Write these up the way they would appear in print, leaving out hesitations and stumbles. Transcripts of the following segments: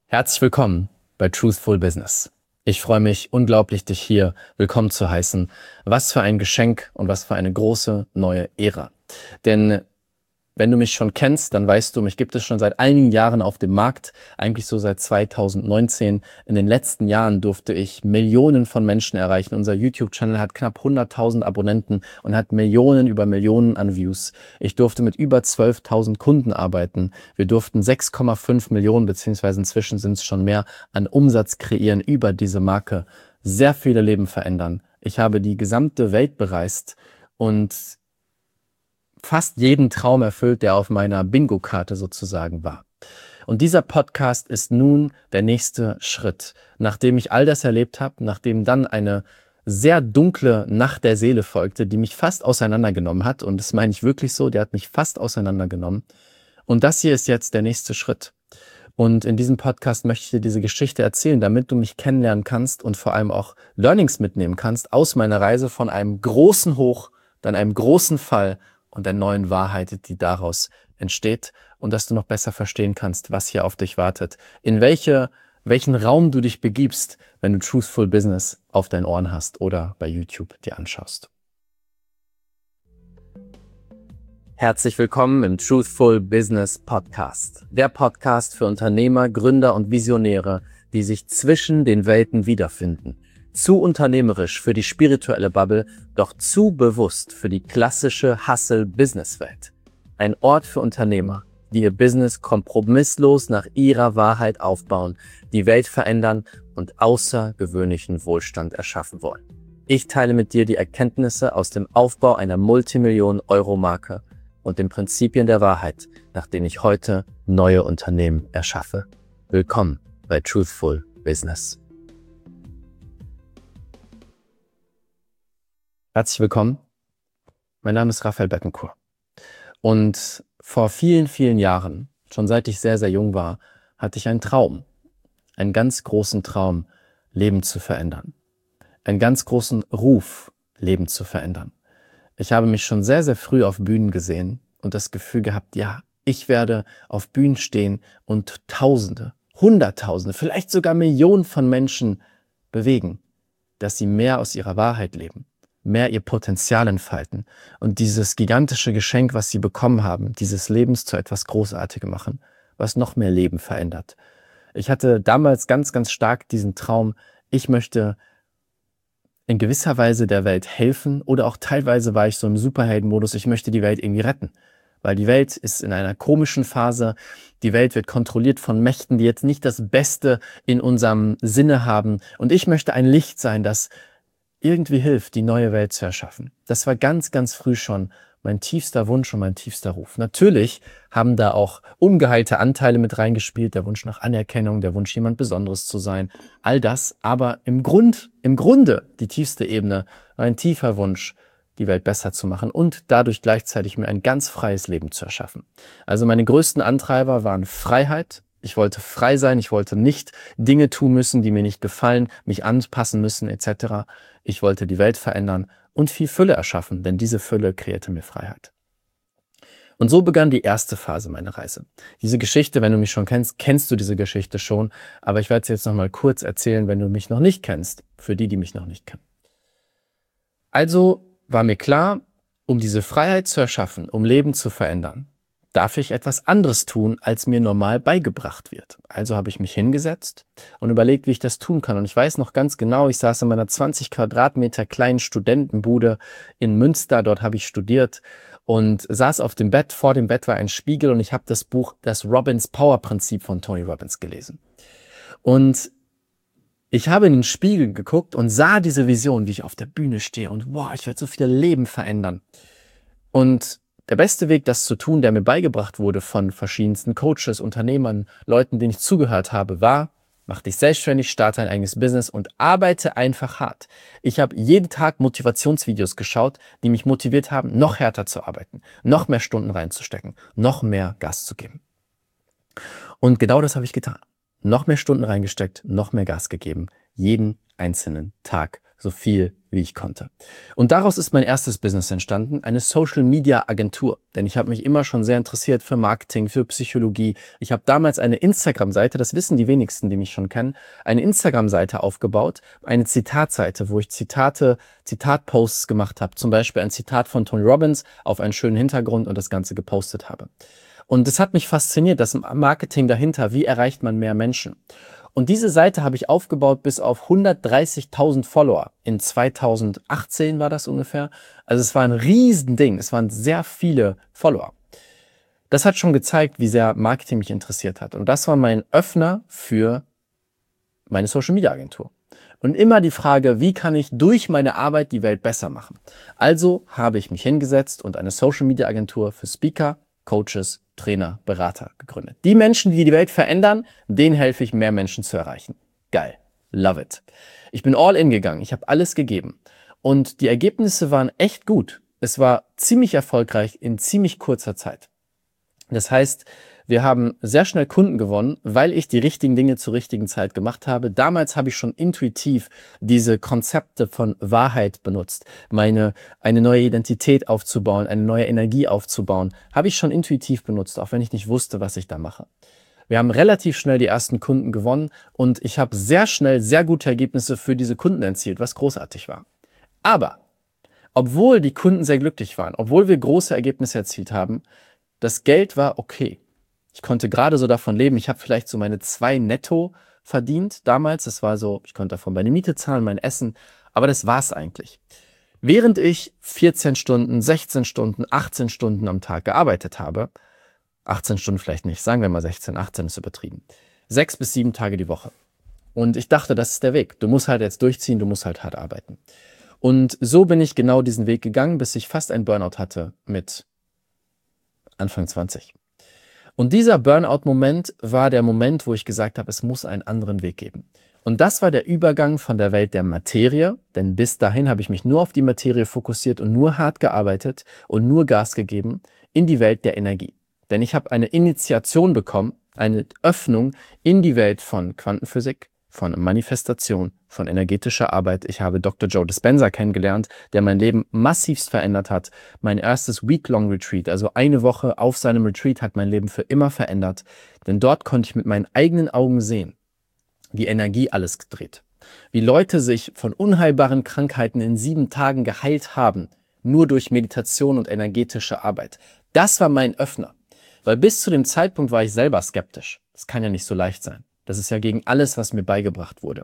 Herzlich willkommen bei Truthful Business. Ich freue mich unglaublich, dich hier willkommen zu heißen. Was für ein Geschenk und was für eine große neue Ära. Denn wenn du mich schon kennst, dann weißt du, mich gibt es schon seit einigen Jahren auf dem Markt, eigentlich so seit 2019. In den letzten Jahren durfte ich Millionen von Menschen erreichen. Unser YouTube-Channel hat knapp 100.000 Abonnenten und hat Millionen über Millionen an Views. Ich durfte mit über 12.000 Kunden arbeiten. Wir durften 6,5 Millionen, beziehungsweise inzwischen sind es schon mehr, an Umsatz kreieren über diese Marke. Sehr viele Leben verändern. Ich habe die gesamte Welt bereist und fast jeden Traum erfüllt, der auf meiner Bingo-Karte sozusagen war. Und dieser Podcast ist nun der nächste Schritt. Nachdem ich all das erlebt habe, nachdem dann eine sehr dunkle Nacht der Seele folgte, die mich fast auseinandergenommen hat, und das meine ich wirklich so, der hat mich fast auseinandergenommen. Und das hier ist jetzt der nächste Schritt. Und in diesem Podcast möchte ich dir diese Geschichte erzählen, damit du mich kennenlernen kannst und vor allem auch Learnings mitnehmen kannst aus meiner Reise von einem großen Hoch, dann einem großen Fall und der neuen Wahrheit, die daraus entsteht, und dass du noch besser verstehen kannst, was hier auf dich wartet, in welchen Raum du dich begibst, wenn du Truthful Business auf deinen Ohren hast oder bei YouTube dir anschaust. Herzlich willkommen im Truthful Business Podcast. Der Podcast für Unternehmer, Gründer und Visionäre, die sich zwischen den Welten wiederfinden. Zu unternehmerisch für die spirituelle Bubble, doch zu bewusst für die klassische Hustle-Business-Welt. Ein Ort für Unternehmer, die ihr Business kompromisslos nach ihrer Wahrheit aufbauen, die Welt verändern und außergewöhnlichen Wohlstand erschaffen wollen. Ich teile mit dir die Erkenntnisse aus dem Aufbau einer Multimillionen-Euro-Marke und den Prinzipien der Wahrheit, nach denen ich heute neue Unternehmen erschaffe. Willkommen bei Truthful Business. Herzlich willkommen. Mein Name ist Raphael Bettencourt. Und vor vielen, vielen Jahren, schon seit ich sehr, sehr jung war, hatte ich einen Traum. Einen ganz großen Traum, Leben zu verändern. Einen ganz großen Ruf, Leben zu verändern. Ich habe mich schon sehr, sehr früh auf Bühnen gesehen und das Gefühl gehabt, ja, ich werde auf Bühnen stehen und Tausende, Hunderttausende, vielleicht sogar Millionen von Menschen bewegen, dass sie mehr aus ihrer Wahrheit leben, mehr ihr Potenzial entfalten und dieses gigantische Geschenk, was sie bekommen haben, dieses Lebens zu etwas Großartigem machen, was noch mehr Leben verändert. Ich hatte damals ganz, ganz stark diesen Traum, ich möchte in gewisser Weise der Welt helfen, oder auch teilweise war ich so im Superheldenmodus, ich möchte die Welt irgendwie retten. Weil die Welt ist in einer komischen Phase, die Welt wird kontrolliert von Mächten, die jetzt nicht das Beste in unserem Sinne haben. Und ich möchte ein Licht sein, das irgendwie hilft, die neue Welt zu erschaffen. Das war ganz, ganz früh schon mein tiefster Wunsch und mein tiefster Ruf. Natürlich haben da auch ungeheilte Anteile mit reingespielt, der Wunsch nach Anerkennung, der Wunsch, jemand Besonderes zu sein, all das. Aber im Grunde die tiefste Ebene war ein tiefer Wunsch, die Welt besser zu machen und dadurch gleichzeitig mir ein ganz freies Leben zu erschaffen. Also meine größten Antreiber waren Freiheit. Ich wollte frei sein, ich wollte nicht Dinge tun müssen, die mir nicht gefallen, mich anpassen müssen etc. Ich wollte die Welt verändern und viel Fülle erschaffen, denn diese Fülle kreierte mir Freiheit. Und so begann die erste Phase meiner Reise. Diese Geschichte, wenn du mich schon kennst, kennst du diese Geschichte schon, aber ich werde sie jetzt nochmal kurz erzählen, wenn du mich noch nicht kennst, für die, die mich noch nicht kennen. Also war mir klar, um diese Freiheit zu erschaffen, um Leben zu verändern, darf ich etwas anderes tun, als mir normal beigebracht wird. Also habe ich mich hingesetzt und überlegt, wie ich das tun kann. Und ich weiß noch ganz genau, ich saß in meiner 20 Quadratmeter kleinen Studentenbude in Münster, dort habe ich studiert und saß auf dem Bett. Vor dem Bett war ein Spiegel und ich habe das Buch Das Robbins Power Prinzip von Tony Robbins gelesen. Und ich habe in den Spiegel geguckt und sah diese Vision, wie ich auf der Bühne stehe und wow, ich werde so viele Leben verändern. Und der beste Weg, das zu tun, der mir beigebracht wurde von verschiedensten Coaches, Unternehmern, Leuten, denen ich zugehört habe, war: Mach dich selbstständig, starte ein eigenes Business und arbeite einfach hart. Ich habe jeden Tag Motivationsvideos geschaut, die mich motiviert haben, noch härter zu arbeiten, noch mehr Stunden reinzustecken, noch mehr Gas zu geben. Und genau das habe ich getan. Noch mehr Stunden reingesteckt, noch mehr Gas gegeben, jeden einzelnen Tag so viel wie ich konnte. Und daraus ist mein erstes Business entstanden, eine Social-Media-Agentur. Denn ich habe mich immer schon sehr interessiert für Marketing, für Psychologie. Ich habe damals eine Instagram-Seite, das wissen die wenigsten, die mich schon kennen, eine Instagram-Seite aufgebaut, eine Zitatseite, wo ich Zitatposts gemacht habe. Zum Beispiel ein Zitat von Tony Robbins auf einen schönen Hintergrund und das Ganze gepostet habe. Und es hat mich fasziniert, das Marketing dahinter, wie erreicht man mehr Menschen? Und diese Seite habe ich aufgebaut bis auf 130.000 Follower. In 2018 war das ungefähr. Also es war ein Riesending. Es waren sehr viele Follower. Das hat schon gezeigt, wie sehr Marketing mich interessiert hat. Und das war mein Öffner für meine Social-Media-Agentur. Und immer die Frage, wie kann ich durch meine Arbeit die Welt besser machen? Also habe ich mich hingesetzt und eine Social-Media-Agentur für Speaker, Coaches, Trainer, Berater gegründet. Die Menschen, die die Welt verändern, denen helfe ich, mehr Menschen zu erreichen. Geil. Love it. Ich bin all in gegangen. Ich habe alles gegeben. Und die Ergebnisse waren echt gut. Es war ziemlich erfolgreich in ziemlich kurzer Zeit. Das heißt, wir haben sehr schnell Kunden gewonnen, weil ich die richtigen Dinge zur richtigen Zeit gemacht habe. Damals habe ich schon intuitiv diese Konzepte von Wahrheit benutzt. Eine neue Identität aufzubauen, eine neue Energie aufzubauen, habe ich schon intuitiv benutzt, auch wenn ich nicht wusste, was ich da mache. Wir haben relativ schnell die ersten Kunden gewonnen und ich habe sehr schnell sehr gute Ergebnisse für diese Kunden erzielt, was großartig war. Aber obwohl die Kunden sehr glücklich waren, obwohl wir große Ergebnisse erzielt haben, das Geld war okay. Ich konnte gerade so davon leben. Ich habe vielleicht so meine 2 netto verdient damals. Das war so, ich konnte davon meine Miete zahlen, mein Essen. Aber das war's eigentlich. Während ich 14 Stunden, 16 Stunden, 18 Stunden am Tag gearbeitet habe, 18 Stunden vielleicht nicht, sagen wir mal 16, 18 ist übertrieben, 6 bis 7 Tage die Woche. Und ich dachte, das ist der Weg. Du musst halt jetzt durchziehen, du musst halt hart arbeiten. Und so bin ich genau diesen Weg gegangen, bis ich fast einen Burnout hatte mit Anfang 20. Und dieser Burnout-Moment war der Moment, wo ich gesagt habe, es muss einen anderen Weg geben. Und das war der Übergang von der Welt der Materie, denn bis dahin habe ich mich nur auf die Materie fokussiert und nur hart gearbeitet und nur Gas gegeben, in die Welt der Energie. Denn ich habe eine Initiation bekommen, eine Öffnung in die Welt von Quantenphysik, von Manifestation, von energetischer Arbeit. Ich habe Dr. Joe Dispenza kennengelernt, der mein Leben massivst verändert hat. Mein erstes Week-long Retreat, also eine Woche auf seinem Retreat, hat mein Leben für immer verändert. Denn dort konnte ich mit meinen eigenen Augen sehen, wie Energie alles dreht. Wie Leute sich von unheilbaren Krankheiten in 7 Tagen geheilt haben, nur durch Meditation und energetische Arbeit. Das war mein Öffner. Weil bis zu dem Zeitpunkt war ich selber skeptisch. Das kann ja nicht so leicht sein. Das ist ja gegen alles, was mir beigebracht wurde.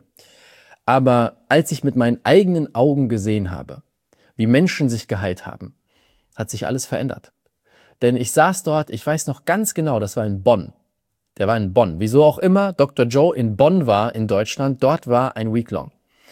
Aber als ich mit meinen eigenen Augen gesehen habe, wie Menschen sich geheilt haben, hat sich alles verändert. Denn ich saß dort, ich weiß noch ganz genau, das war in Bonn. Der war in Bonn. Wieso auch immer Dr. Joe in Bonn war, in Deutschland, dort war ein Week-long.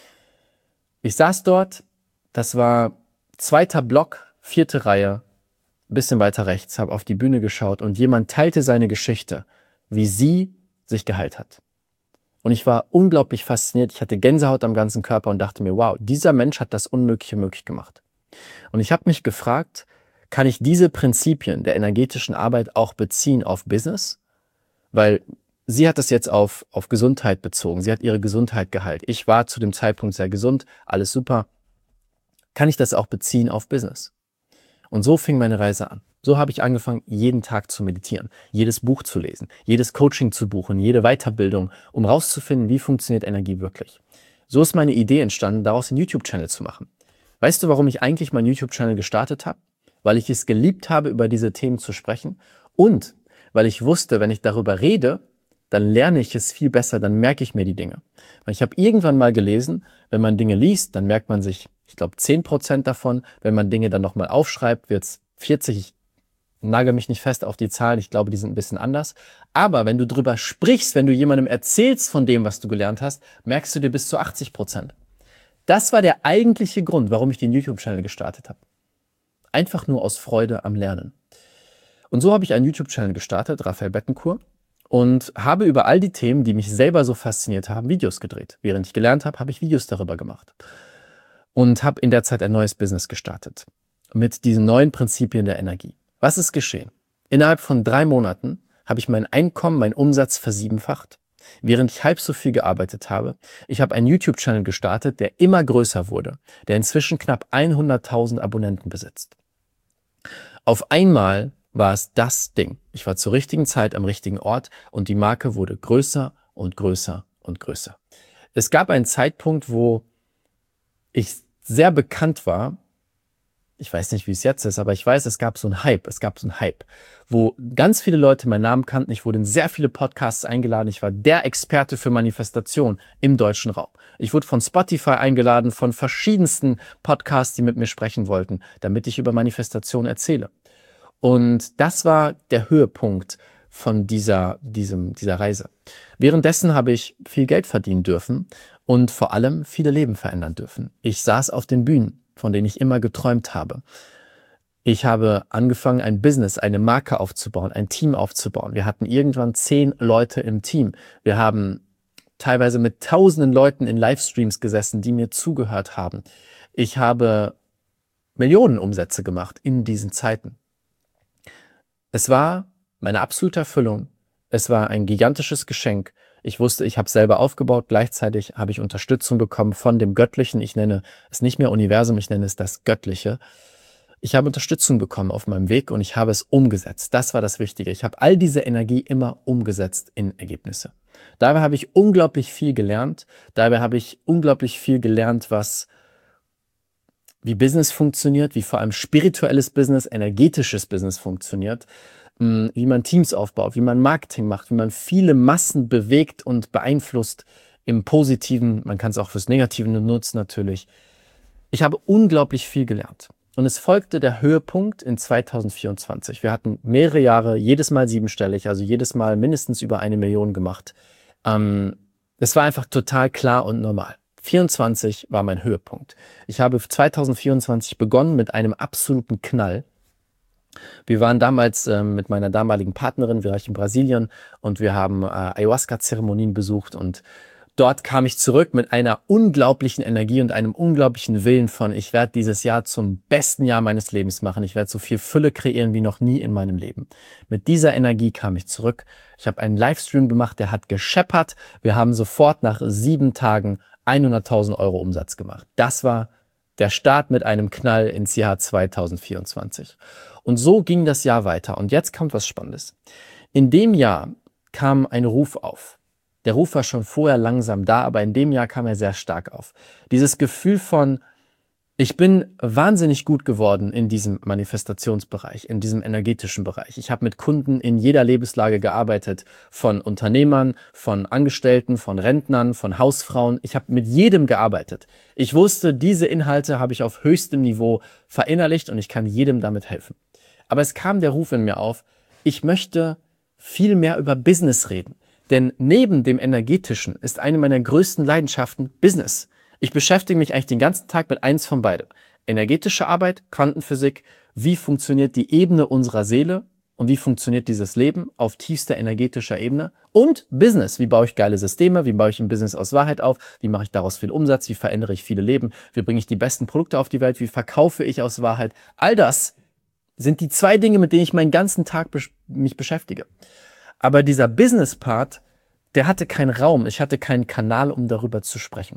Ich saß dort, das war 2. Block, 4. Reihe, ein bisschen weiter rechts, habe auf die Bühne geschaut und jemand teilte seine Geschichte, wie sie sich geheilt hat. Und ich war unglaublich fasziniert. Ich hatte Gänsehaut am ganzen Körper und dachte mir, wow, dieser Mensch hat das Unmögliche möglich gemacht. Und ich habe mich gefragt, kann ich diese Prinzipien der energetischen Arbeit auch beziehen auf Business? Weil sie hat das jetzt auf Gesundheit bezogen. Sie hat ihre Gesundheit geheilt. Ich war zu dem Zeitpunkt sehr gesund, alles super. Kann ich das auch beziehen auf Business? Und so fing meine Reise an. So habe ich angefangen, jeden Tag zu meditieren, jedes Buch zu lesen, jedes Coaching zu buchen, jede Weiterbildung, um rauszufinden, wie funktioniert Energie wirklich. So ist meine Idee entstanden, daraus einen YouTube-Channel zu machen. Weißt du, warum ich eigentlich meinen YouTube-Channel gestartet habe? Weil ich es geliebt habe, über diese Themen zu sprechen und weil ich wusste, wenn ich darüber rede, dann lerne ich es viel besser, dann merke ich mir die Dinge. Weil ich habe irgendwann mal gelesen, wenn man Dinge liest, dann merkt man sich, ich glaube, 10% davon. Wenn man Dinge dann nochmal aufschreibt, wird es 40. Ich nagel mich nicht fest auf die Zahlen, ich glaube, die sind ein bisschen anders. Aber wenn du drüber sprichst, wenn du jemandem erzählst von dem, was du gelernt hast, merkst du dir bis zu 80%. Das war der eigentliche Grund, warum ich den YouTube-Channel gestartet habe. Einfach nur aus Freude am Lernen. Und so habe ich einen YouTube-Channel gestartet, Raphael Bettencourt, und habe über all die Themen, die mich selber so fasziniert haben, Videos gedreht. Während ich gelernt habe, habe ich Videos darüber gemacht. Und habe in der Zeit ein neues Business gestartet. Mit diesen neuen Prinzipien der Energie. Was ist geschehen? Innerhalb von 3 Monaten habe ich mein Einkommen, meinen Umsatz versiebenfacht. während ich halb so viel gearbeitet habe. Ich habe einen YouTube-Channel gestartet, der immer größer wurde, der inzwischen knapp 100.000 Abonnenten besitzt. Auf einmal war es das Ding. Ich war zur richtigen Zeit am richtigen Ort und die Marke wurde größer und größer und größer. Es gab einen Zeitpunkt, wo ich sehr bekannt war. Ich weiß nicht, wie es jetzt ist, aber ich weiß, es gab so einen Hype, wo ganz viele Leute meinen Namen kannten. Ich wurde in sehr viele Podcasts eingeladen. Ich war der Experte für Manifestation im deutschen Raum. Ich wurde von Spotify eingeladen, von verschiedensten Podcasts, die mit mir sprechen wollten, damit ich über Manifestation erzähle. Und das war der Höhepunkt von dieser Reise. Währenddessen habe ich viel Geld verdienen dürfen und vor allem viele Leben verändern dürfen. Ich saß auf den Bühnen, von denen ich immer geträumt habe. Ich habe angefangen, ein Business, eine Marke aufzubauen, ein Team aufzubauen. Wir hatten irgendwann 10 Leute im Team. Wir haben teilweise mit tausenden Leuten in Livestreams gesessen, die mir zugehört haben. Ich habe Millionen Umsätze gemacht in diesen Zeiten. Es war meine absolute Erfüllung. Es war ein gigantisches Geschenk. Ich wusste, ich habe es selber aufgebaut. Gleichzeitig habe ich Unterstützung bekommen von dem Göttlichen. Ich nenne es nicht mehr Universum, ich nenne es das Göttliche. Ich habe Unterstützung bekommen auf meinem Weg und ich habe es umgesetzt. Das war das Wichtige. Ich habe all diese Energie immer umgesetzt in Ergebnisse. Dabei habe ich unglaublich viel gelernt. Wie Business funktioniert, wie vor allem spirituelles Business, energetisches Business funktioniert, wie man Teams aufbaut, wie man Marketing macht, wie man viele Massen bewegt und beeinflusst im Positiven. Man kann es auch fürs Negative nutzen natürlich. Ich habe unglaublich viel gelernt. Und es folgte der Höhepunkt in 2024. Wir hatten mehrere Jahre, jedes Mal 7-stellig, also jedes Mal mindestens über 1 Million gemacht. Es war einfach total klar und normal. 24 war mein Höhepunkt. Ich habe 2024 begonnen mit einem absoluten Knall. Wir waren damals mit meiner damaligen Partnerin, wir waren in Brasilien und wir haben Ayahuasca-Zeremonien besucht und dort kam ich zurück mit einer unglaublichen Energie und einem unglaublichen Willen von, ich werde dieses Jahr zum besten Jahr meines Lebens machen. Ich werde so viel Fülle kreieren wie noch nie in meinem Leben. Mit dieser Energie kam ich zurück. Ich habe einen Livestream gemacht, der hat gescheppert. Wir haben sofort nach 7 Tagen 100.000 Euro Umsatz gemacht. Das war der Start mit einem Knall ins Jahr 2024. Und so ging das Jahr weiter. Und jetzt kommt was Spannendes. In dem Jahr kam ein Ruf auf. Der Ruf war schon vorher langsam da, aber in dem Jahr kam er sehr stark auf. Dieses Gefühl von, ich bin wahnsinnig gut geworden in diesem Manifestationsbereich, in diesem energetischen Bereich. Ich habe mit Kunden in jeder Lebenslage gearbeitet, von Unternehmern, von Angestellten, von Rentnern, von Hausfrauen. Ich habe mit jedem gearbeitet. Ich wusste, diese Inhalte habe ich auf höchstem Niveau verinnerlicht und ich kann jedem damit helfen. Aber es kam der Ruf in mir auf, ich möchte viel mehr über Business reden. Denn neben dem Energetischen ist eine meiner größten Leidenschaften Business. Ich beschäftige mich eigentlich den ganzen Tag mit eins von beidem. Energetische Arbeit, Quantenphysik, wie funktioniert die Ebene unserer Seele und wie funktioniert dieses Leben auf tiefster energetischer Ebene. Und Business, wie baue ich geile Systeme, wie baue ich ein Business aus Wahrheit auf, wie mache ich daraus viel Umsatz, wie verändere ich viele Leben, wie bringe ich die besten Produkte auf die Welt, wie verkaufe ich aus Wahrheit. All das sind die 2 Dinge, mit denen ich meinen ganzen Tag mich beschäftige. Aber dieser Business-Part, der hatte keinen Raum. Ich hatte keinen Kanal, um darüber zu sprechen.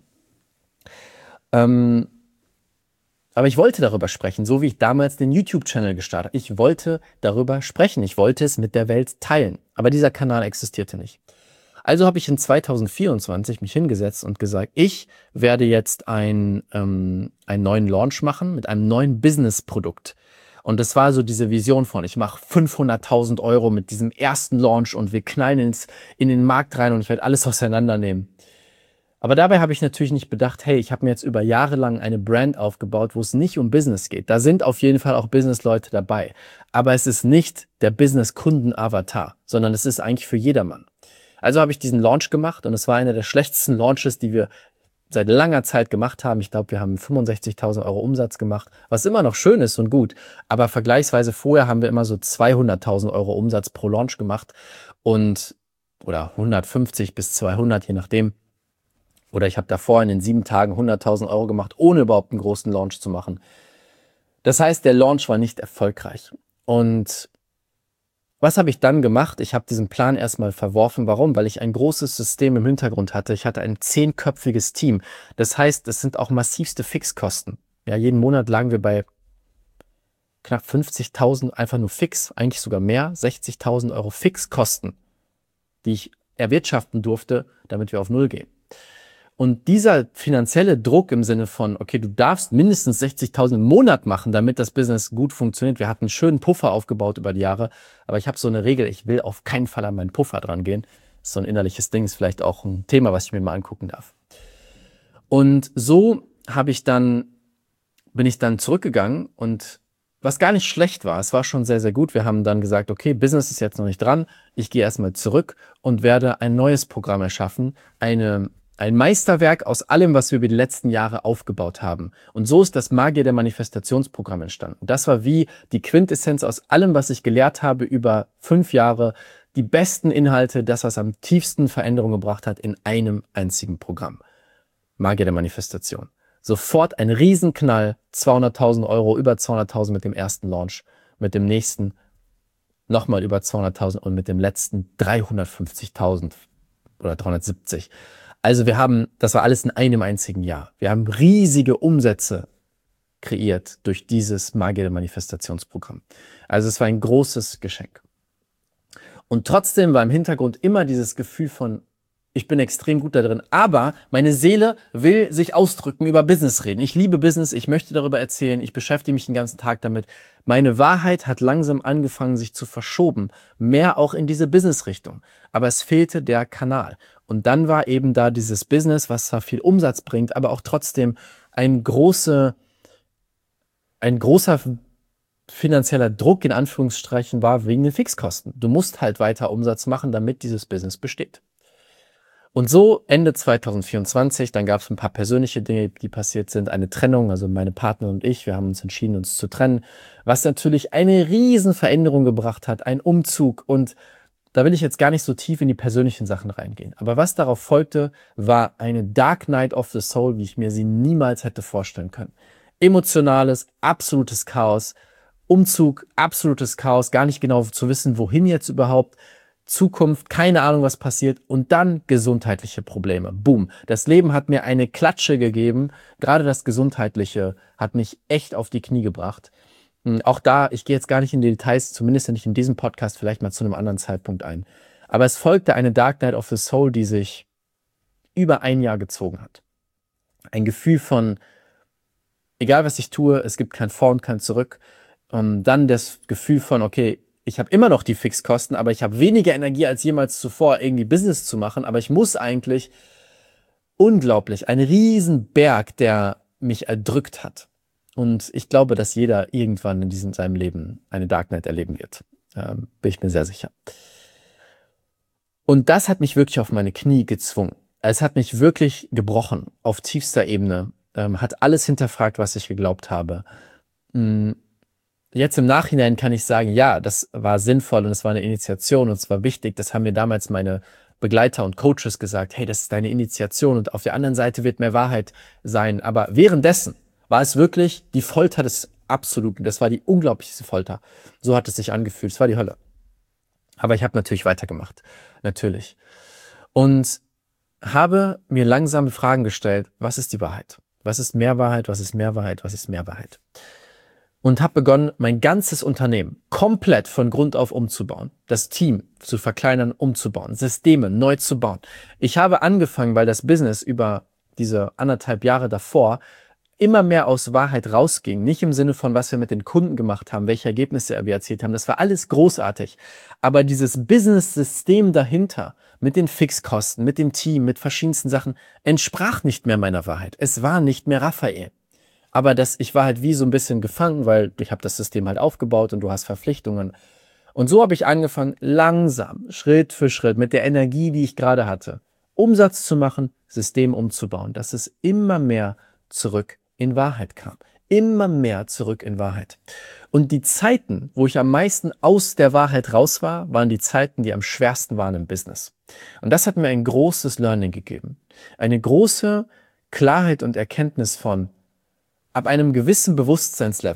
Aber ich wollte darüber sprechen, so wie ich damals den YouTube-Channel gestartet habe. Ich wollte darüber sprechen. Ich wollte es mit der Welt teilen. Aber dieser Kanal existierte nicht. Also habe ich in 2024 mich hingesetzt und gesagt, ich werde jetzt einen neuen Launch machen mit einem neuen Business-Produkt. Und das war so diese Vision von, ich mache 500.000 Euro mit diesem ersten Launch und wir knallen in den Markt rein und ich werde alles auseinandernehmen. Aber dabei habe ich natürlich nicht bedacht, hey, ich habe mir jetzt über Jahre lang eine Brand aufgebaut, wo es nicht um Business geht. Da sind auf jeden Fall auch Business-Leute dabei. Aber es ist nicht der Business-Kunden-Avatar, sondern es ist eigentlich für jedermann. Also habe ich diesen Launch gemacht und es war einer der schlechtesten Launches, die wir seit langer Zeit gemacht haben. Ich glaube, wir haben 65.000 Euro Umsatz gemacht, was immer noch schön ist und gut. Aber vergleichsweise vorher haben wir immer so 200.000 Euro Umsatz pro Launch gemacht oder 150 bis 200, je nachdem. Oder ich habe davor in den 7 Tagen 100.000 Euro gemacht, ohne überhaupt einen großen Launch zu machen. Das heißt, der Launch war nicht erfolgreich. Und Was habe ich dann gemacht? Ich habe diesen Plan erstmal verworfen. Warum? Weil ich ein großes System im Hintergrund hatte. Ich hatte ein 10-köpfiges Team. Das heißt, es sind auch massivste Fixkosten. Ja, jeden Monat lagen wir bei knapp 50.000 einfach nur fix, eigentlich sogar mehr, 60.000 Euro Fixkosten, die ich erwirtschaften durfte, damit wir auf Null gehen. Und dieser finanzielle Druck im Sinne von, okay, du darfst mindestens 60.000 im Monat machen, damit das Business gut funktioniert. Wir hatten einen schönen Puffer aufgebaut über die Jahre, aber ich habe so eine Regel, ich will auf keinen Fall an meinen Puffer dran gehen. Das ist so ein innerliches Ding, ist vielleicht auch ein Thema, was ich mir mal angucken darf. Und so bin ich dann zurückgegangen und was gar nicht schlecht war, es war schon sehr, sehr gut. Wir haben dann gesagt, okay, Business ist jetzt noch nicht dran. Ich gehe erstmal zurück und werde ein neues Programm erschaffen, ein Meisterwerk aus allem, was wir über die letzten Jahre aufgebaut haben. Und so ist das Magier der Manifestationsprogramm entstanden. Das war wie die Quintessenz aus allem, was ich gelehrt habe über 5 Jahre, die besten Inhalte, das, was am tiefsten Veränderung gebracht hat, in einem einzigen Programm. Magier der Manifestation. Sofort ein Riesenknall, 200.000 Euro, über 200.000 mit dem ersten Launch, mit dem nächsten nochmal über 200.000 und mit dem letzten 350.000 oder 370. Also das war alles in einem einzigen Jahr. Wir haben riesige Umsätze kreiert durch dieses Magier der Manifestationsprogramm. Also es war ein großes Geschenk. Und trotzdem war im Hintergrund immer dieses Gefühl von, ich bin extrem gut da drin, aber meine Seele will sich ausdrücken, über Business reden. Ich liebe Business, ich möchte darüber erzählen, ich beschäftige mich den ganzen Tag damit. Meine Wahrheit hat langsam angefangen, sich zu verschoben, mehr auch in diese Business-Richtung. Aber es fehlte der Kanal. Und dann war eben da dieses Business, was zwar viel Umsatz bringt, aber auch trotzdem ein großer finanzieller Druck in Anführungsstrichen war wegen den Fixkosten. Du musst halt weiter Umsatz machen, damit dieses Business besteht. Und so Ende 2024, dann gab es ein paar persönliche Dinge, die passiert sind. Eine Trennung, also meine Partner und ich, wir haben uns entschieden, uns zu trennen, was natürlich eine riesen Veränderung gebracht hat, ein Umzug. Und da will ich jetzt gar nicht so tief in die persönlichen Sachen reingehen. Aber was darauf folgte, war eine Dark Night of the Soul, wie ich mir sie niemals hätte vorstellen können. Emotionales, absolutes Chaos. Umzug, absolutes Chaos, gar nicht genau zu wissen, wohin jetzt überhaupt. Zukunft, keine Ahnung, was passiert und dann gesundheitliche Probleme. Boom. Das Leben hat mir eine Klatsche gegeben. Gerade das Gesundheitliche hat mich echt auf die Knie gebracht. Auch da, ich gehe jetzt gar nicht in die Details, zumindest nicht in diesem Podcast, vielleicht mal zu einem anderen Zeitpunkt ein. Aber es folgte eine Dark Night of the Soul, die sich über ein Jahr gezogen hat. Ein Gefühl von, egal was ich tue, es gibt kein Vor und kein Zurück. Dann das Gefühl von, okay, ich habe immer noch die Fixkosten, aber ich habe weniger Energie als jemals zuvor, irgendwie Business zu machen. Aber ich muss eigentlich unglaublich, ein Riesenberg, der mich erdrückt hat. Und ich glaube, dass jeder irgendwann in seinem Leben eine Dark Night erleben wird. Bin ich mir sehr sicher. Und das hat mich wirklich auf meine Knie gezwungen. Es hat mich wirklich gebrochen auf tiefster Ebene. Hat alles hinterfragt, was ich geglaubt habe. Jetzt im Nachhinein kann ich sagen, ja, das war sinnvoll und es war eine Initiation und es war wichtig. Das haben mir damals meine Begleiter und Coaches gesagt. Hey, das ist deine Initiation und auf der anderen Seite wird mehr Wahrheit sein. Aber währenddessen war es wirklich die Folter des Absoluten. Das war die unglaublichste Folter. So hat es sich angefühlt. Es war die Hölle. Aber ich habe natürlich weitergemacht. Natürlich. Und habe mir langsam Fragen gestellt. Was ist die Wahrheit? Was ist mehr Wahrheit? Was ist mehr Wahrheit? Was ist mehr Wahrheit? Und habe begonnen, mein ganzes Unternehmen komplett von Grund auf umzubauen. Das Team zu verkleinern, umzubauen. Systeme neu zu bauen. Ich habe angefangen, weil das Business über diese 1,5 Jahre davor immer mehr aus Wahrheit rausging. Nicht im Sinne von, was wir mit den Kunden gemacht haben, welche Ergebnisse wir erzielt haben. Das war alles großartig. Aber dieses Business-System dahinter, mit den Fixkosten, mit dem Team, mit verschiedensten Sachen, entsprach nicht mehr meiner Wahrheit. Es war nicht mehr Raphael. Aber ich war halt wie so ein bisschen gefangen, weil ich habe das System halt aufgebaut und du hast Verpflichtungen. Und so habe ich angefangen, langsam, Schritt für Schritt, mit der Energie, die ich gerade hatte, Umsatz zu machen, System umzubauen, dass es immer mehr zurück in Wahrheit kam. Immer mehr zurück in Wahrheit. Und die Zeiten, wo ich am meisten aus der Wahrheit raus war, waren die Zeiten, die am schwersten waren im Business. Und das hat mir ein großes Learning gegeben. Eine große Klarheit und Erkenntnis von, ab einem gewissen Bewusstseinslevel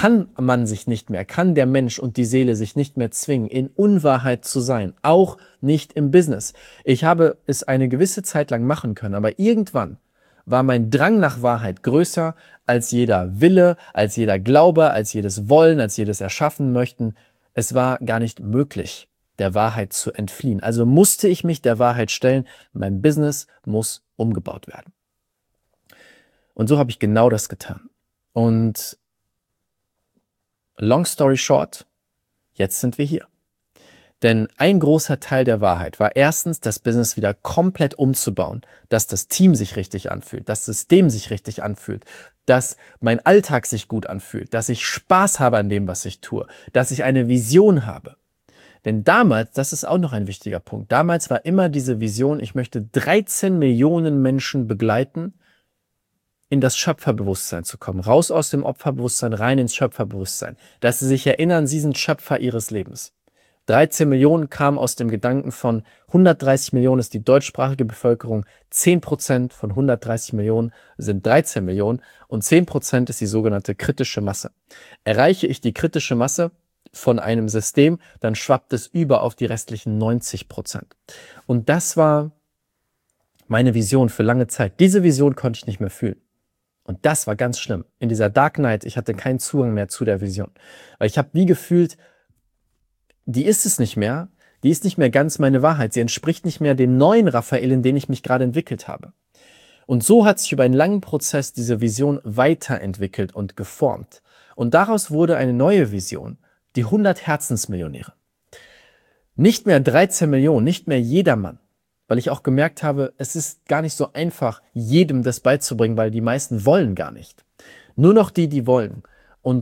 kann der Mensch und die Seele sich nicht mehr zwingen, in Unwahrheit zu sein, auch nicht im Business. Ich habe es eine gewisse Zeit lang machen können, aber irgendwann war mein Drang nach Wahrheit größer als jeder Wille, als jeder Glaube, als jedes Wollen, als jedes Erschaffen möchten. Es war gar nicht möglich, der Wahrheit zu entfliehen. Also musste ich mich der Wahrheit stellen, mein Business muss umgebaut werden. Und so habe ich genau das getan. Und long story short, jetzt sind wir hier. Denn ein großer Teil der Wahrheit war erstens, das Business wieder komplett umzubauen, dass das Team sich richtig anfühlt, das System sich richtig anfühlt, dass mein Alltag sich gut anfühlt, dass ich Spaß habe an dem, was ich tue, dass ich eine Vision habe. Denn damals, das ist auch noch ein wichtiger Punkt, damals war immer diese Vision, ich möchte 13 Millionen Menschen begleiten, in das Schöpferbewusstsein zu kommen, raus aus dem Opferbewusstsein, rein ins Schöpferbewusstsein, dass sie sich erinnern, sie sind Schöpfer ihres Lebens. 13 Millionen kamen aus dem Gedanken von 130 Millionen ist die deutschsprachige Bevölkerung, 10% von 130 Millionen sind 13 Millionen und 10% ist die sogenannte kritische Masse. Erreiche ich die kritische Masse von einem System, dann schwappt es über auf die restlichen 90%. Und das war meine Vision für lange Zeit. Diese Vision konnte ich nicht mehr fühlen. Und das war ganz schlimm. In dieser Dark Night, ich hatte keinen Zugang mehr zu der Vision. Weil ich habe wie gefühlt, die ist es nicht mehr, die ist nicht mehr ganz meine Wahrheit. Sie entspricht nicht mehr dem neuen Raphael, in den ich mich gerade entwickelt habe. Und so hat sich über einen langen Prozess diese Vision weiterentwickelt und geformt. Und daraus wurde eine neue Vision, die 100 Herzensmillionäre. Nicht mehr 13 Millionen, nicht mehr jedermann. Weil ich auch gemerkt habe, es ist gar nicht so einfach, jedem das beizubringen, weil die meisten wollen gar nicht. Nur noch die, die wollen. Und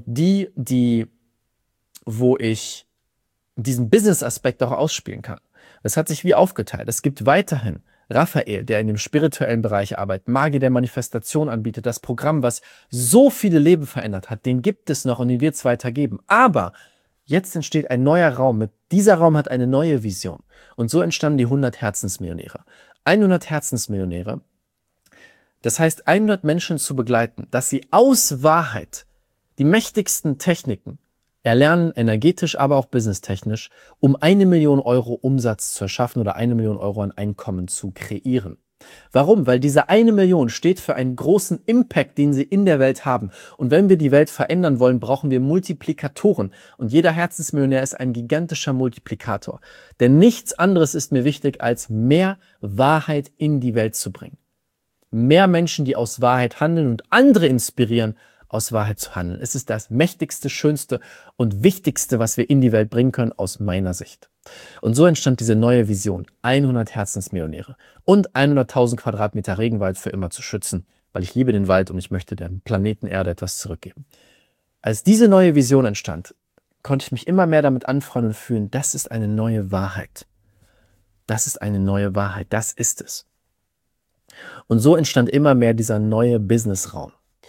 wo ich diesen Business-Aspekt auch ausspielen kann. Das hat sich wie aufgeteilt. Es gibt weiterhin Raphael, der in dem spirituellen Bereich arbeitet, Magie der Manifestation anbietet, das Programm, was so viele Leben verändert hat, den gibt es noch und den wird es weitergeben. Aber jetzt entsteht ein neuer Raum. Dieser Raum hat eine neue Vision. Und so entstanden die 100 Herzensmillionäre. 100 Herzensmillionäre, das heißt 100 Menschen zu begleiten, dass sie aus Wahrheit die mächtigsten Techniken erlernen, energetisch, aber auch businesstechnisch, um 1 Million Euro Umsatz zu erschaffen oder 1 Million Euro an Einkommen zu kreieren. Warum? Weil diese 1 Million steht für einen großen Impact, den sie in der Welt haben. Und wenn wir die Welt verändern wollen, brauchen wir Multiplikatoren. Und jeder Herzensmillionär ist ein gigantischer Multiplikator. Denn nichts anderes ist mir wichtig, als mehr Wahrheit in die Welt zu bringen. Mehr Menschen, die aus Wahrheit handeln und andere inspirieren, aus Wahrheit zu handeln. Es ist das mächtigste, schönste und wichtigste, was wir in die Welt bringen können, aus meiner Sicht. Und so entstand diese neue Vision, 100 Herzensmillionäre und 100.000 Quadratmeter Regenwald für immer zu schützen, weil ich liebe den Wald und ich möchte dem Planeten Erde etwas zurückgeben. Als diese neue Vision entstand, konnte ich mich immer mehr damit anfreunden und fühlen, das ist eine neue Wahrheit. Das ist eine neue Wahrheit, das ist es. Und so entstand immer mehr dieser neue Businessraum.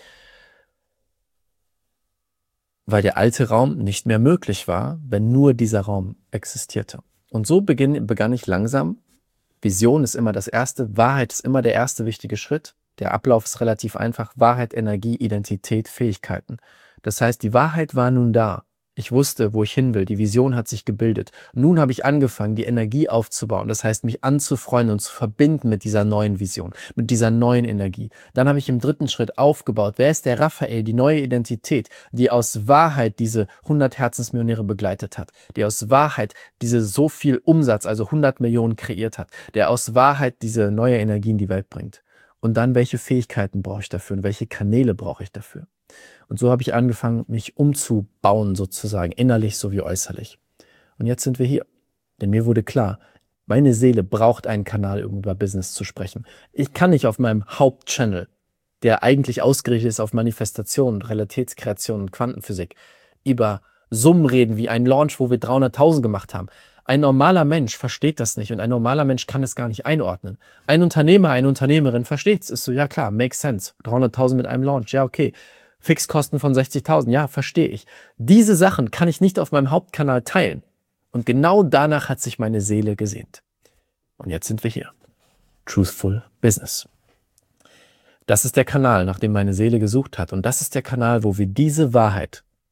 Weil der alte Raum nicht mehr möglich war, wenn nur dieser Raum existierte. Und so begann ich langsam. Vision ist immer das Erste, Wahrheit ist immer der erste wichtige Schritt. Der Ablauf ist relativ einfach. Wahrheit, Energie, Identität, Fähigkeiten. Das heißt, die Wahrheit war nun da. Ich wusste, wo ich hin will. Die Vision hat sich gebildet. Nun habe ich angefangen, die Energie aufzubauen. Das heißt, mich anzufreunden und zu verbinden mit dieser neuen Vision, mit dieser neuen Energie. Dann habe ich im dritten Schritt aufgebaut. Wer ist der Raphael, die neue Identität, die aus Wahrheit diese 100 Herzensmillionäre begleitet hat, die aus Wahrheit diese so viel Umsatz, also 100 Millionen kreiert hat, der aus Wahrheit diese neue Energie in die Welt bringt. Und dann, welche Fähigkeiten brauche ich dafür und welche Kanäle brauche ich dafür? Und so habe ich angefangen, mich umzubauen sozusagen, innerlich sowie äußerlich. Und jetzt sind wir hier. Denn mir wurde klar, meine Seele braucht einen Kanal, um über Business zu sprechen. Ich kann nicht auf meinem Hauptchannel, der eigentlich ausgerichtet ist auf Manifestation, Realitätskreation und Quantenphysik, über Summen reden wie ein Launch, wo wir 300.000 gemacht haben. Ein normaler Mensch versteht das nicht und ein normaler Mensch kann es gar nicht einordnen. Ein Unternehmer, eine Unternehmerin versteht es. Ist so, ja klar, makes sense. 300.000 mit einem Launch, ja okay. Fixkosten von 60.000, ja, verstehe ich. Diese Sachen kann ich nicht auf meinem Hauptkanal teilen. Und genau danach hat sich meine Seele gesehnt. Und jetzt sind wir hier. Truthful Business. Das ist der Kanal, nach dem meine Seele gesucht hat. Und das ist der Kanal, wo wir diese Wahrheit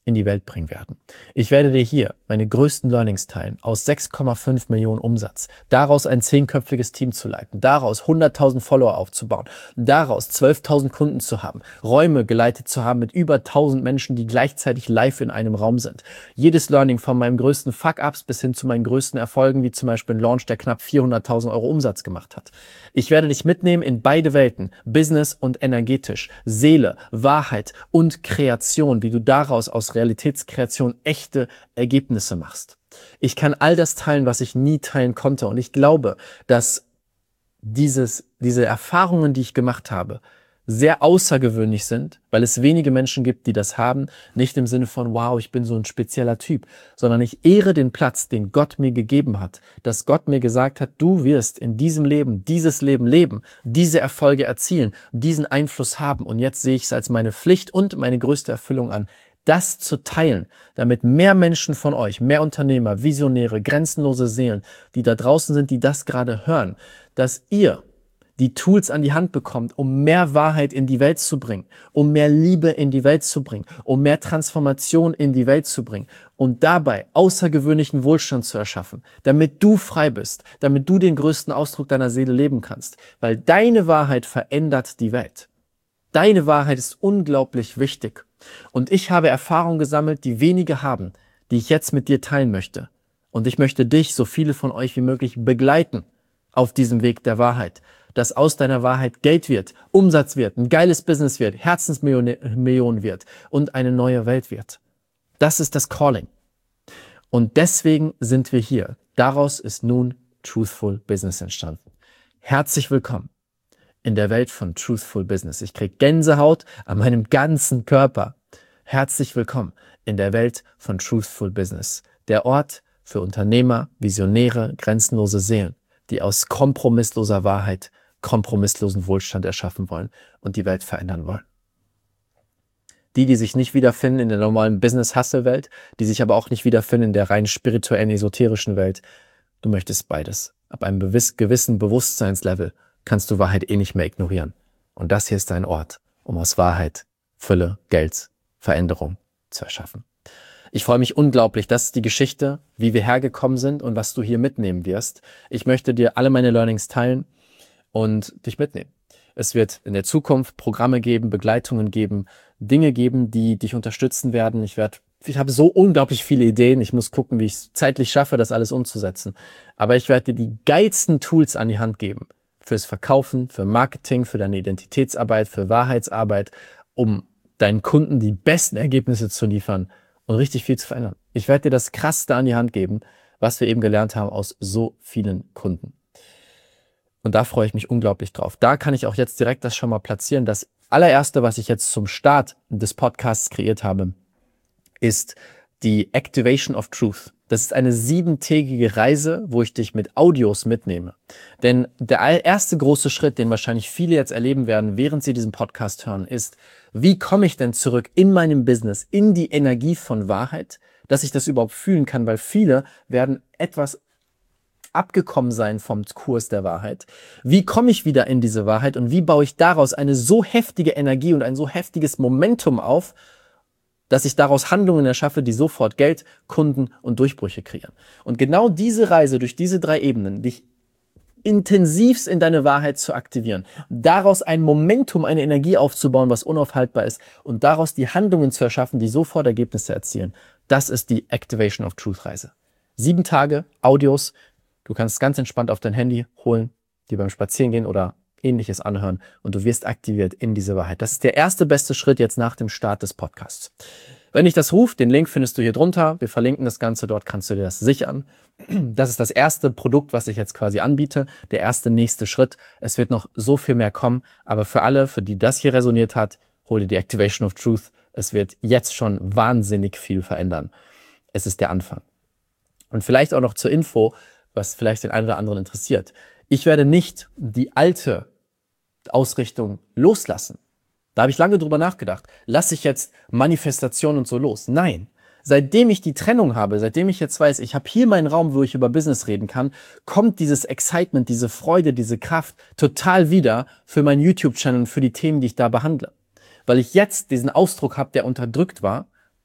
in die Welt bringen werden. Ich werde dir hier meine größten Learnings teilen aus 6,5 Millionen Umsatz, daraus ein 10-köpfiges Team zu leiten, daraus 100.000 Follower aufzubauen, daraus 12.000 Kunden zu haben, Räume geleitet zu haben mit über 1.000 Menschen, die gleichzeitig live in einem Raum sind. Jedes Learning von meinem größten Fuck-Ups bis hin zu meinen größten Erfolgen, wie zum Beispiel ein Launch, der knapp 400.000 Euro Umsatz gemacht hat. Ich werde dich mitnehmen in beide Welten, Business und energetisch, Seele, Wahrheit und Kreation, wie du daraus aus Realitätskreation echte Ergebnisse machst. Ich kann all das teilen, was ich nie teilen konnte. Und ich glaube, dass diese Erfahrungen, die ich gemacht habe, sehr außergewöhnlich sind, weil es wenige Menschen gibt, die das haben. Nicht im Sinne von, wow, ich bin so ein spezieller Typ, sondern ich ehre den Platz, den Gott mir gegeben hat. Dass Gott mir gesagt hat, du wirst in diesem Leben, dieses Leben leben, diese Erfolge erzielen, diesen Einfluss haben. Und jetzt sehe ich es als meine Pflicht und meine größte Erfüllung an, das zu teilen, damit mehr Menschen von euch, mehr Unternehmer, Visionäre, grenzenlose Seelen, die da draußen sind, die das gerade hören, dass ihr die Tools an die Hand bekommt, um mehr Wahrheit in die Welt zu bringen, um mehr Liebe in die Welt zu bringen, um mehr Transformation in die Welt zu bringen und dabei außergewöhnlichen Wohlstand zu erschaffen, damit du frei bist, damit du den größten Ausdruck deiner Seele leben kannst, weil deine Wahrheit verändert die Welt. Deine Wahrheit ist unglaublich wichtig und ich habe Erfahrungen gesammelt, die wenige haben, die ich jetzt mit dir teilen möchte. Und ich möchte dich, so viele von euch wie möglich, begleiten auf diesem Weg der Wahrheit, dass aus deiner Wahrheit Geld wird, Umsatz wird, ein geiles Business wird, Herzensmillionen wird und eine neue Welt wird. Das ist das Calling. Und deswegen sind wir hier. Daraus ist nun Truthful Business entstanden. Herzlich willkommen in der Welt von Truthful Business. Ich kriege Gänsehaut an meinem ganzen Körper. Herzlich willkommen in der Welt von Truthful Business. Der Ort für Unternehmer, Visionäre, grenzenlose Seelen, die aus kompromissloser Wahrheit kompromisslosen Wohlstand erschaffen wollen und die Welt verändern wollen. Die sich nicht wiederfinden in der normalen Business-Hustle-Welt, die sich aber auch nicht wiederfinden in der rein spirituellen, esoterischen Welt. Du möchtest beides. Ab einem gewissen Bewusstseinslevel kannst du Wahrheit nicht mehr ignorieren. Und das hier ist dein Ort, um aus Wahrheit Fülle, Geld, Veränderung zu erschaffen. Ich freue mich unglaublich. Das ist die Geschichte, wie wir hergekommen sind und was du hier mitnehmen wirst. Ich möchte dir alle meine Learnings teilen und dich mitnehmen. Es wird in der Zukunft Programme geben, Begleitungen geben, Dinge geben, die dich unterstützen werden. Ich habe so unglaublich viele Ideen. Ich muss gucken, wie ich es zeitlich schaffe, das alles umzusetzen. Aber ich werde dir die geilsten Tools an die Hand geben. Fürs Verkaufen, für Marketing, für deine Identitätsarbeit, für Wahrheitsarbeit, um deinen Kunden die besten Ergebnisse zu liefern und richtig viel zu verändern. Ich werde dir das Krasseste an die Hand geben, was wir eben gelernt haben aus so vielen Kunden. Und da freue ich mich unglaublich drauf. Da kann ich auch jetzt direkt das schon mal platzieren. Das allererste, was ich jetzt zum Start des Podcasts kreiert habe, ist die Activation of Truth. Das ist eine 7-tägige Reise, wo ich dich mit Audios mitnehme. Denn der erste große Schritt, den wahrscheinlich viele jetzt erleben werden, während sie diesen Podcast hören, ist, wie komme ich denn zurück in meinem Business, in die Energie von Wahrheit, dass ich das überhaupt fühlen kann, weil viele werden etwas abgekommen sein vom Kurs der Wahrheit. Wie komme ich wieder in diese Wahrheit und wie baue ich daraus eine so heftige Energie und ein so heftiges Momentum auf, dass ich daraus Handlungen erschaffe, die sofort Geld, Kunden und Durchbrüche kreieren. Und genau diese Reise durch diese 3 Ebenen, dich intensivst in deine Wahrheit zu aktivieren, daraus ein Momentum, eine Energie aufzubauen, was unaufhaltbar ist und daraus die Handlungen zu erschaffen, die sofort Ergebnisse erzielen, das ist die Activation of Truth Reise. 7 Tage, Audios, du kannst ganz entspannt auf dein Handy holen, die beim Spazierengehen oder Ähnliches anhören und du wirst aktiviert in diese Wahrheit. Das ist der erste beste Schritt jetzt nach dem Start des Podcasts. Wenn dich das ruft, den Link findest du hier drunter. Wir verlinken das Ganze, dort kannst du dir das sichern. Das ist das erste Produkt, was ich jetzt quasi anbiete. Der erste nächste Schritt. Es wird noch so viel mehr kommen, aber für alle, für die das hier resoniert hat, hol dir die Activation of Truth. Es wird jetzt schon wahnsinnig viel verändern. Es ist der Anfang. Und vielleicht auch noch zur Info, was vielleicht den einen oder anderen interessiert. Ich werde nicht die alte Ausrichtung loslassen. Da habe ich lange drüber nachgedacht. Lasse ich jetzt Manifestation und so los? Nein. Seitdem ich die Trennung habe, seitdem ich jetzt weiß, ich habe hier meinen Raum, wo ich über Business reden kann, kommt dieses Excitement, diese Freude, diese Kraft total wieder für meinen YouTube-Channel und für die Themen, die ich da behandle. Weil ich jetzt diesen Ausdruck habe, der unterdrückt war,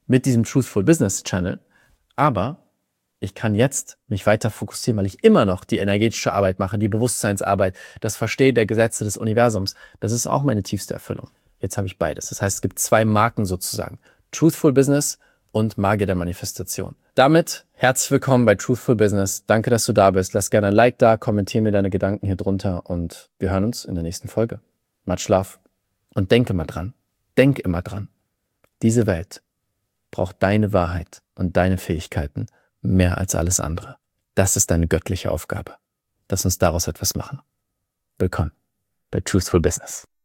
mit diesem Truthful Business Channel, aber ich kann jetzt mich weiter fokussieren, weil ich immer noch die energetische Arbeit mache, die Bewusstseinsarbeit, das Verstehen der Gesetze des Universums. Das ist auch meine tiefste Erfüllung. Jetzt habe ich beides. Das heißt, es gibt 2 Marken sozusagen. Truthful Business und Magie der Manifestation. Damit herzlich willkommen bei Truthful Business. Danke, dass du da bist. Lass gerne ein Like da, kommentiere mir deine Gedanken hier drunter und wir hören uns in der nächsten Folge. Much love. Und denk immer dran. Denk immer dran. Diese Welt braucht deine Wahrheit und deine Fähigkeiten mehr als alles andere. Das ist deine göttliche Aufgabe. Lass uns daraus etwas machen. Willkommen bei Truthful Business.